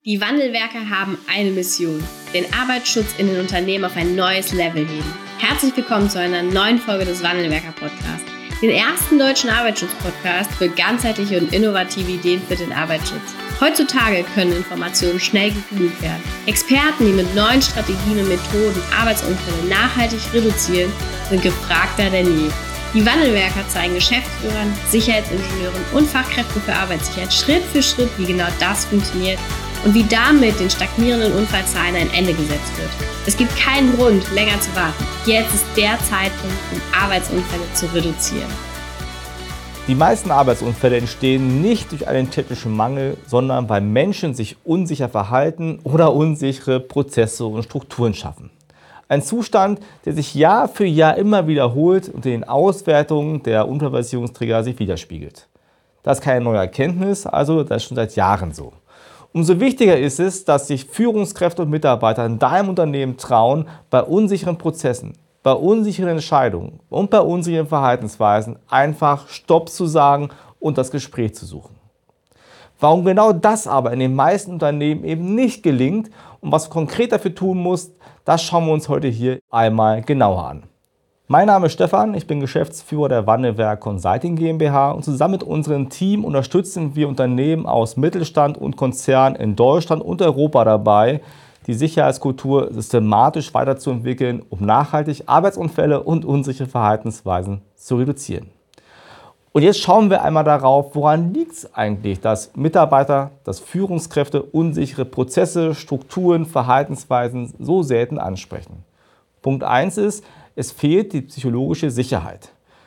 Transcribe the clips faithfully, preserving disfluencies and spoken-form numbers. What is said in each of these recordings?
Die Wandelwerker haben eine Mission: den Arbeitsschutz in den Unternehmen auf ein neues Level heben. Herzlich willkommen zu einer neuen Folge des Wandelwerker-Podcasts, den ersten deutschen Arbeitsschutz-Podcast für ganzheitliche und innovative Ideen für den Arbeitsschutz. Heutzutage können Informationen schnell gegoogelt werden. Experten, die mit neuen Strategien und Methoden Arbeitsunfälle nachhaltig reduzieren, sind gefragter denn je. Die Wandelwerker zeigen Geschäftsführern, Sicherheitsingenieuren und Fachkräften für Arbeitssicherheit Schritt für Schritt, wie genau das funktioniert und wie damit den stagnierenden Unfallzahlen ein Ende gesetzt wird. Es gibt keinen Grund, länger zu warten. Jetzt ist der Zeitpunkt, um Arbeitsunfälle zu reduzieren. Die meisten Arbeitsunfälle entstehen nicht durch einen technischen Mangel, sondern weil Menschen sich unsicher verhalten oder unsichere Prozesse und Strukturen schaffen. Ein Zustand, der sich Jahr für Jahr immer wiederholt und in den Auswertungen der Unfallversicherungsträger sich widerspiegelt. Das ist keine neue Erkenntnis, also das ist schon seit Jahren so. Umso wichtiger ist es, dass sich Führungskräfte und Mitarbeiter in deinem Unternehmen trauen, bei unsicheren Prozessen, bei unsicheren Entscheidungen und bei unsicheren Verhaltensweisen einfach Stopp zu sagen und das Gespräch zu suchen. Warum genau das aber in den meisten Unternehmen eben nicht gelingt und was du konkret dafür tun musst, das schauen wir uns heute hier einmal genauer an. Mein Name ist Stefan, ich bin Geschäftsführer der Wandelwerk Consulting GmbH und zusammen mit unserem Team unterstützen wir Unternehmen aus Mittelstand und Konzernen in Deutschland und Europa dabei, die Sicherheitskultur systematisch weiterzuentwickeln, um nachhaltig Arbeitsunfälle und unsichere Verhaltensweisen zu reduzieren. Und jetzt schauen wir einmal darauf, woran liegt es eigentlich, dass Mitarbeiter, dass Führungskräfte unsichere Prozesse, Strukturen, Verhaltensweisen so selten ansprechen. Punkt eins ist, es fehlt die psychologische Sicherheit.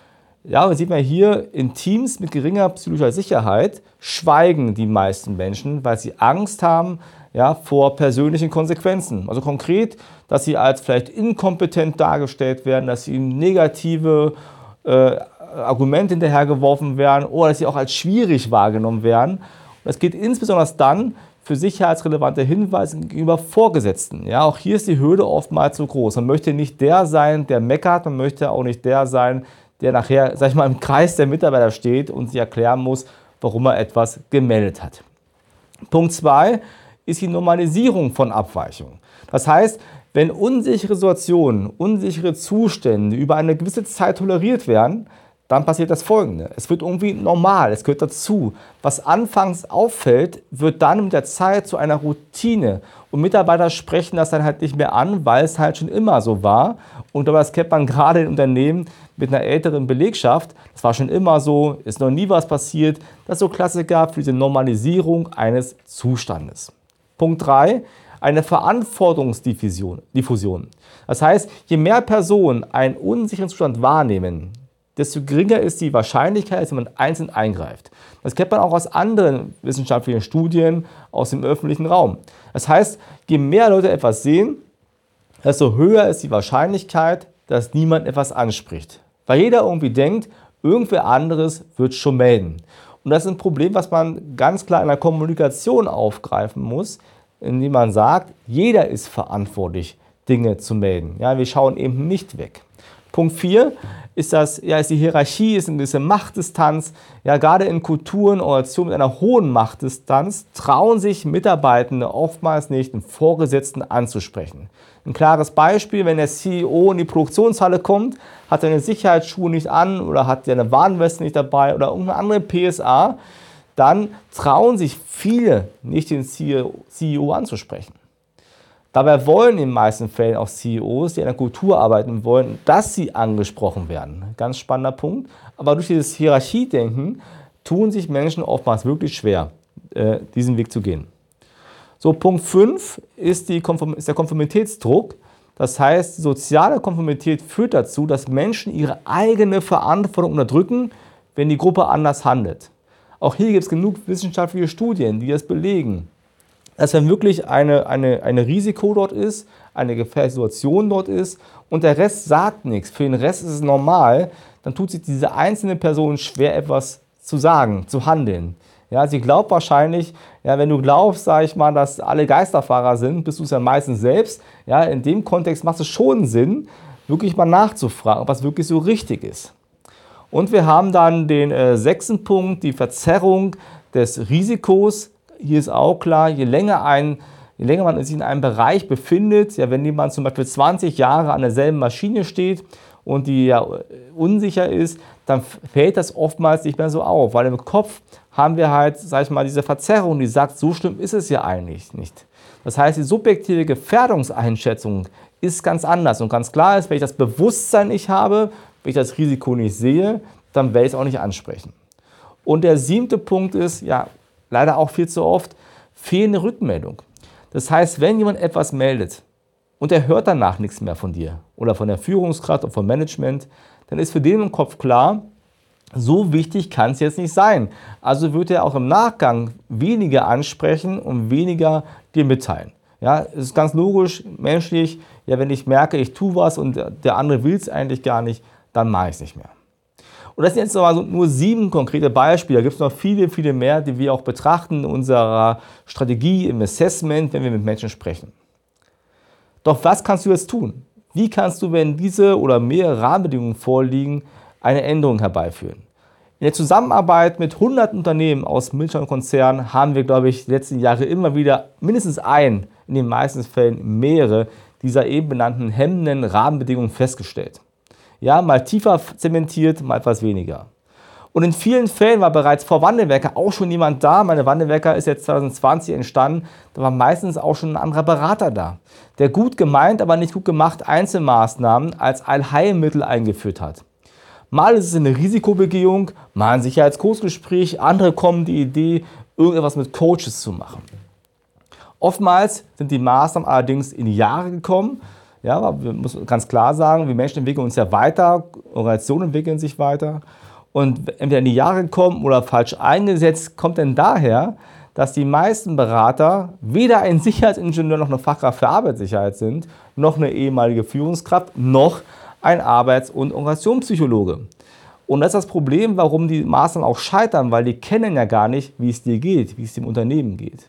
Ja, das sieht man hier, in Teams mit geringer psychologischer Sicherheit schweigen die meisten Menschen, weil sie Angst haben, ja, vor persönlichen Konsequenzen. Also konkret, dass sie als vielleicht inkompetent dargestellt werden, dass ihnen negative äh, Argumente hinterhergeworfen werden oder dass sie auch als schwierig wahrgenommen werden. Und das geht insbesondere dann für sicherheitsrelevante Hinweise gegenüber Vorgesetzten. Ja, auch hier ist die Hürde oftmals so groß. Man möchte nicht der sein, der meckert, man möchte auch nicht der sein, der nachher, sag ich mal, im Kreis der Mitarbeiter steht und sich erklären muss, warum er etwas gemeldet hat. Punkt zwei ist die Normalisierung von Abweichungen. Das heißt, wenn unsichere Situationen, unsichere Zustände über eine gewisse Zeit toleriert werden, dann passiert das Folgende. Es wird irgendwie normal, es gehört dazu. Was anfangs auffällt, wird dann mit der Zeit zu einer Routine. Und Mitarbeiter sprechen das dann halt nicht mehr an, weil es halt schon immer so war. Und das kennt man gerade in Unternehmen mit einer älteren Belegschaft. Das war schon immer so, ist noch nie was passiert. Das ist so Klassiker für diese Normalisierung eines Zustandes. Punkt drei. Eine Verantwortungsdiffusion. Diffusion. Das heißt, je mehr Personen einen unsicheren Zustand wahrnehmen, desto geringer ist die Wahrscheinlichkeit, dass jemand einzeln eingreift. Das kennt man auch aus anderen wissenschaftlichen Studien aus dem öffentlichen Raum. Das heißt, je mehr Leute etwas sehen, desto höher ist die Wahrscheinlichkeit, dass niemand etwas anspricht. Weil jeder irgendwie denkt, irgendwer anderes wird schon melden. Und das ist ein Problem, was man ganz klar in der Kommunikation aufgreifen muss, indem man sagt, jeder ist verantwortlich, Dinge zu melden. Ja, wir schauen eben nicht weg. Punkt vier ist, das, ja, ist die Hierarchie, ist eine gewisse Machtdistanz. Ja, gerade in Kulturen oder Organisationen mit einer hohen Machtdistanz trauen sich Mitarbeitende oftmals nicht, den Vorgesetzten anzusprechen. Ein klares Beispiel, wenn der C E O in die Produktionshalle kommt, hat er eine Sicherheitsschuhe nicht an oder hat er eine Warnweste nicht dabei oder irgendeine andere P S A, dann trauen sich viele nicht, den C E O anzusprechen. Dabei wollen in den meisten Fällen auch C E Os, die in der Kultur arbeiten wollen, dass sie angesprochen werden. Ganz spannender Punkt. Aber durch dieses Hierarchiedenken tun sich Menschen oftmals wirklich schwer, äh, diesen Weg zu gehen. So, Punkt fünf ist, die Konform- ist der Konformitätsdruck. Das heißt, soziale Konformität führt dazu, dass Menschen ihre eigene Verantwortung unterdrücken, wenn die Gruppe anders handelt. Auch hier gibt es genug wissenschaftliche Studien, die das belegen. Dass wenn wirklich eine, eine, eine Risiko dort ist, eine gefährliche Situation dort ist und der Rest sagt nichts, für den Rest ist es normal, dann tut sich diese einzelne Person schwer, etwas zu sagen, zu handeln. Ja, sie glaubt wahrscheinlich, ja, wenn du glaubst, sage ich mal, dass alle Geisterfahrer sind, bist du es ja meistens selbst. Ja, in dem Kontext macht es schon Sinn, wirklich mal nachzufragen, ob das wirklich so richtig ist. Und wir haben dann den äh, sechsten Punkt, die Verzerrung des Risikos hier ist auch klar, je länger, ein, je länger man sich in einem Bereich befindet, ja, wenn jemand zum Beispiel zwanzig Jahre an derselben Maschine steht und die ja unsicher ist, dann fällt das oftmals nicht mehr so auf, weil im Kopf haben wir halt, sag ich mal, diese Verzerrung, die sagt, so schlimm ist es ja eigentlich nicht. Das heißt, die subjektive Gefährdungseinschätzung ist ganz anders und ganz klar ist, wenn ich das Bewusstsein nicht habe, wenn ich das Risiko nicht sehe, dann werde ich es auch nicht ansprechen. Und der siebte Punkt ist, ja, leider auch viel zu oft, fehlende Rückmeldung. Das heißt, wenn jemand etwas meldet und er hört danach nichts mehr von dir oder von der Führungskraft oder vom Management, dann ist für den im Kopf klar, so wichtig kann es jetzt nicht sein. Also wird er auch im Nachgang weniger ansprechen und weniger dir mitteilen. Ja, es ist ganz logisch, menschlich, ja, wenn ich merke, ich tue was und der andere will es eigentlich gar nicht, dann mache ich es nicht mehr. Und das sind jetzt aber nur sieben konkrete Beispiele. Da gibt es noch viele, viele mehr, die wir auch betrachten in unserer Strategie, im Assessment, wenn wir mit Menschen sprechen. Doch was kannst du jetzt tun? Wie kannst du, wenn diese oder mehrere Rahmenbedingungen vorliegen, eine Änderung herbeiführen? In der Zusammenarbeit mit hunderten Unternehmen aus Mittelstandskonzernen haben wir, glaube ich, die letzten Jahre immer wieder mindestens ein, in den meisten Fällen mehrere dieser eben benannten hemmenden Rahmenbedingungen festgestellt. Ja, mal tiefer zementiert, mal etwas weniger. Und in vielen Fällen war bereits vor Wandelwerker auch schon jemand da. Meine Wandelwerker ist jetzt zwanzig zwanzig entstanden. Da war meistens auch schon ein anderer Berater da, der gut gemeint, aber nicht gut gemacht Einzelmaßnahmen als Allheilmittel eingeführt hat. Mal ist es eine Risikobegehung, mal ein Sicherheitskursgespräch, andere kommen die Idee, irgendetwas mit Coaches zu machen. Oftmals sind die Maßnahmen allerdings in die Jahre gekommen. Ja, wir müssen ganz klar sagen, wir Menschen entwickeln uns ja weiter, Organisationen entwickeln sich weiter. Und entweder in die Jahre kommen oder falsch eingesetzt, kommt denn daher, dass die meisten Berater weder ein Sicherheitsingenieur noch eine Fachkraft für Arbeitssicherheit sind, noch eine ehemalige Führungskraft, noch ein Arbeits- und Organisationspsychologe. Und das ist das Problem, warum die Maßnahmen auch scheitern, weil die kennen ja gar nicht, wie es dir geht, wie es dem Unternehmen geht.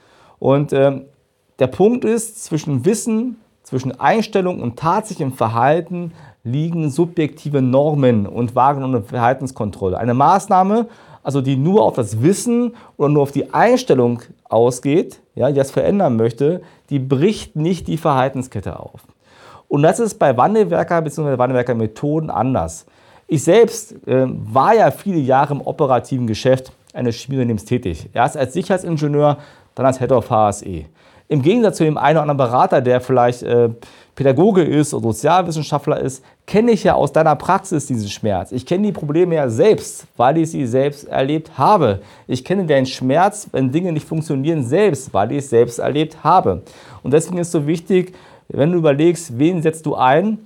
Und äh, der Punkt ist, zwischen Wissen, zwischen Einstellung und tatsächlichem Verhalten liegen subjektive Normen und wahrgenommene Verhaltenskontrolle. Eine Maßnahme, also die nur auf das Wissen oder nur auf die Einstellung ausgeht, ja, die das verändern möchte, die bricht nicht die Verhaltenskette auf. Und das ist bei Wandelwerker bzw. Wandelwerker-Methoden anders. Ich selbst äh, war ja viele Jahre im operativen Geschäft eines Chemieunternehmens tätig. Erst als Sicherheitsingenieur, dann als Head of H S E. Im Gegensatz zu dem einen oder anderen Berater, der vielleicht äh, Pädagoge ist oder Sozialwissenschaftler ist, kenne ich ja aus deiner Praxis diesen Schmerz. Ich kenne die Probleme ja selbst, weil ich sie selbst erlebt habe. Ich kenne den Schmerz, wenn Dinge nicht funktionieren, selbst, weil ich es selbst erlebt habe. Und deswegen ist es so wichtig, wenn du überlegst, wen setzt du ein,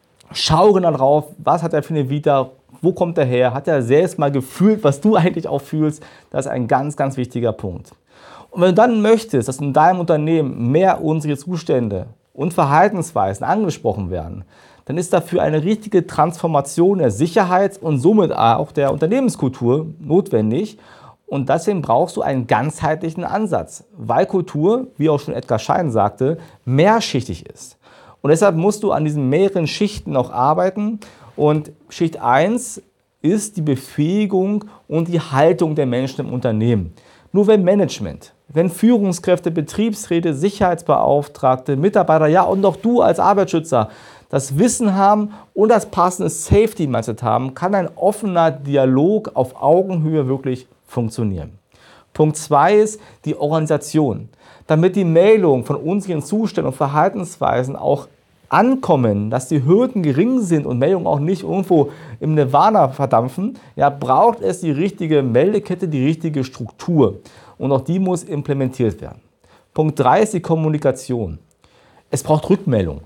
schau genau drauf, was hat er für eine Vita, wo kommt er her, hat er selbst mal gefühlt, was du eigentlich auch fühlst. Das ist ein ganz, ganz wichtiger Punkt. Und wenn du dann möchtest, dass in deinem Unternehmen mehr unsere Zustände und Verhaltensweisen angesprochen werden, dann ist dafür eine richtige Transformation der Sicherheit und somit auch der Unternehmenskultur notwendig. Und deswegen brauchst du einen ganzheitlichen Ansatz, weil Kultur, wie auch schon Edgar Schein sagte, mehrschichtig ist. Und deshalb musst du an diesen mehreren Schichten noch arbeiten. Und Schicht eins ist die Befähigung und die Haltung der Menschen im Unternehmen. Nur wenn Management, wenn Führungskräfte, Betriebsräte, Sicherheitsbeauftragte, Mitarbeiter, ja und auch du als Arbeitsschützer das Wissen haben und das passende Safety-Mindset haben, kann ein offener Dialog auf Augenhöhe wirklich funktionieren. Punkt zwei ist die Organisation. Damit die Meldungen von unseren Zuständen und Verhaltensweisen auch ankommen, dass die Hürden gering sind und Meldungen auch nicht irgendwo im Nirvana verdampfen, ja, braucht es die richtige Meldekette, die richtige Struktur. Und auch die muss implementiert werden. Punkt drei ist die Kommunikation. Es braucht Rückmeldung.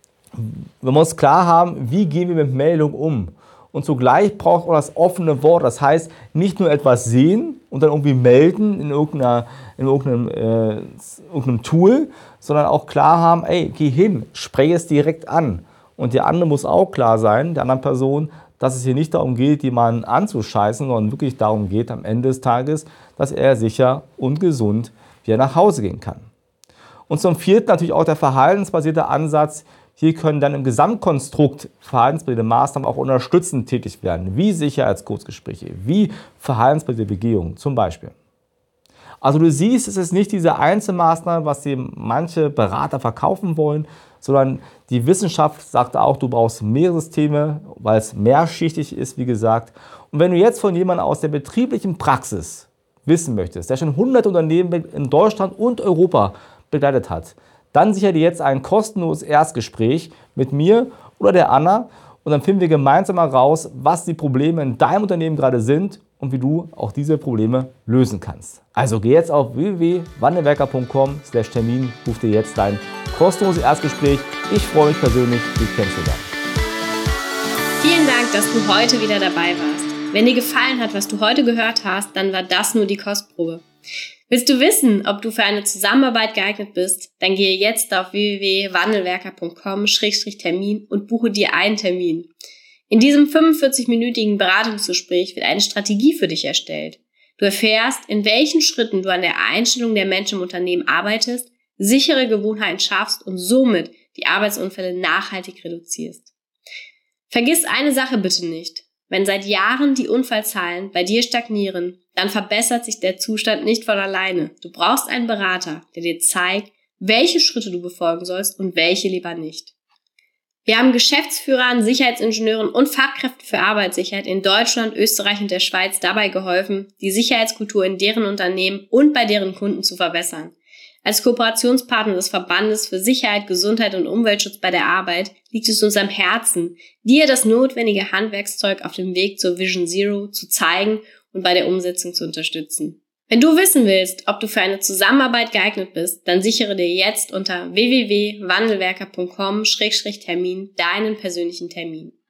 Wir müssen klar haben, wie gehen wir mit Meldungen um. Und zugleich braucht man das offene Wort. Das heißt, nicht nur etwas sehen und dann irgendwie melden in, irgendeiner, in irgendeinem, äh, irgendeinem Tool, sondern auch klar haben, ey, geh hin, spreche es direkt an. Und der andere muss auch klar sein, der anderen Person, dass es hier nicht darum geht, jemanden anzuscheißen, sondern wirklich darum geht, am Ende des Tages, dass er sicher und gesund wieder nach Hause gehen kann. Und zum vierten natürlich auch der verhaltensbasierte Ansatz. Hier können dann im Gesamtkonstrukt verhaltensbasierte Maßnahmen auch unterstützend tätig werden, wie Sicherheitskursgespräche, wie verhaltensbasierte Begehungen zum Beispiel. Also du siehst, es ist nicht diese Einzelmaßnahme, was dir manche Berater verkaufen wollen, sondern die Wissenschaft sagt auch, du brauchst mehrere Systeme, weil es mehrschichtig ist, wie gesagt. Und wenn du jetzt von jemandem aus der betrieblichen Praxis wissen möchtest, der schon hundert Unternehmen in Deutschland und Europa begleitet hat, dann sicher dir jetzt ein kostenloses Erstgespräch mit mir oder der Anna und dann finden wir gemeinsam mal raus, was die Probleme in deinem Unternehmen gerade sind und wie du auch diese Probleme lösen kannst. Also geh jetzt auf w w w punkt wandelwerker punkt com slash Termin, ruf dir jetzt dein kostenloses Erstgespräch. Ich freue mich persönlich, dich kennenzulernen. Vielen Dank, dass du heute wieder dabei warst. Wenn dir gefallen hat, was du heute gehört hast, dann war das nur die Kostprobe. Willst du wissen, ob du für eine Zusammenarbeit geeignet bist? Dann gehe jetzt auf w w w punkt wandelwerker punkt com slash Termin und buche dir einen Termin. In diesem fünfundvierzig-minütigen Beratungsgespräch wird eine Strategie für dich erstellt. Du erfährst, in welchen Schritten du an der Einstellung der Menschen im Unternehmen arbeitest, sichere Gewohnheiten schaffst und somit die Arbeitsunfälle nachhaltig reduzierst. Vergiss eine Sache bitte nicht. Wenn seit Jahren die Unfallzahlen bei dir stagnieren, dann verbessert sich der Zustand nicht von alleine. Du brauchst einen Berater, der dir zeigt, welche Schritte du befolgen sollst und welche lieber nicht. Wir haben Geschäftsführern, Sicherheitsingenieuren und Fachkräften für Arbeitssicherheit in Deutschland, Österreich und der Schweiz dabei geholfen, die Sicherheitskultur in deren Unternehmen und bei deren Kunden zu verbessern. Als Kooperationspartner des Verbandes für Sicherheit, Gesundheit und Umweltschutz bei der Arbeit liegt es uns am Herzen, dir das notwendige Handwerkszeug auf dem Weg zur Vision Zero zu zeigen und bei der Umsetzung zu unterstützen. Wenn du wissen willst, ob du für eine Zusammenarbeit geeignet bist, dann sichere dir jetzt unter w w w punkt wandelwerker punkt com slash Termin deinen persönlichen Termin.